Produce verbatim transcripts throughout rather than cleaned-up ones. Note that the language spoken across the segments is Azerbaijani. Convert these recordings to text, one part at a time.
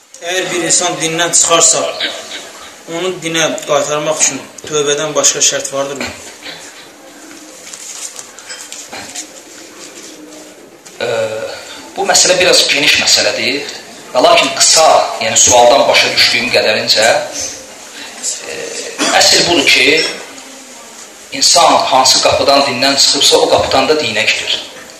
Əgər bir insan dindən çıxarsa, onu dinə qaytarmaq üçün tövbədən başqa şərt vardırmı? Ee, bu məsələ biraz geniş məsələdir. Lakin qısa, yəni sualdan başa düşdüyüm qədərincə e, əsl budur ki, insan hansı qapıdan dindən çıxıbsa, o qapıdan da dinə girir.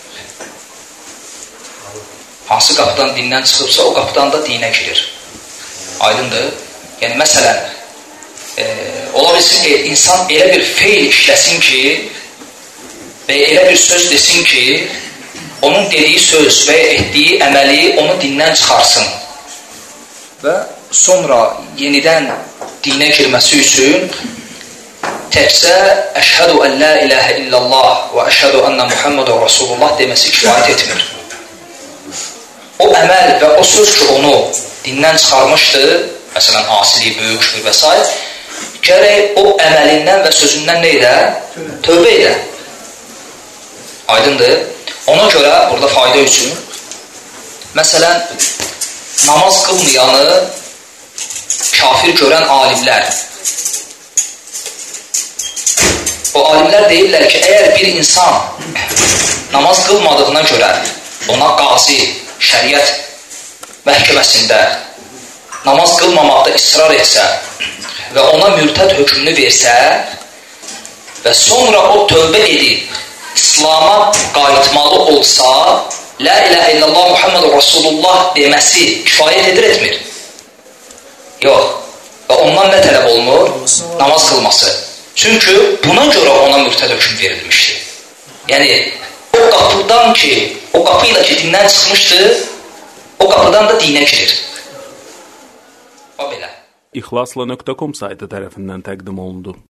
Hansı qapıdan dindən çıxıbsa, o qapıdan da dinə girir. Aydındır? Yəni, məsələn, e, ola bilsin ki, insan elə bir feil işləsin ki və elə bir söz desin ki, onun dediyi söz və etdiyi əməli onu dindən çıxarsın və sonra yenidən dinə girməsi üçün təkcə əşhədu ən la ilahə illallah və əşhədu ənə Muhammedur Rasulullah deməsi kifayət etmir. O əməl və o söz ki, onu dindən çıxarmışdı, məsələn, asiliyi, böyükdür və s. gərək o əməlindən və sözündən nə edə? Tövbə edə. Aydındır? Ona görə, burada fayda üçün, məsələn, namaz qılmayanı kafir görən alimlər. O alimlər deyirlər ki, əgər bir insan namaz qılmadığına görə ona qazi, şəriət məhkəməsində namaz qılmamaqda israr etsə və ona mürtəd hökmünü versə və sonra o tövbə edib İslam'a qayıtmalı olsa, la ilahə illallah Muhammedur Rasulullah deməsi kifayət edir, etmir? Yox. Və ondan nə tələb olunur? Namaz qılması. Çünki buna görə ona mürtəd hökm verilmişdir. Yəni, o qapıdan ki, o qapıyla ki dindən çıxmışdı, o qapıdan da dinə girir. O belə. İxlasla nöqtə com saytı tərəfindən təqdim olundu.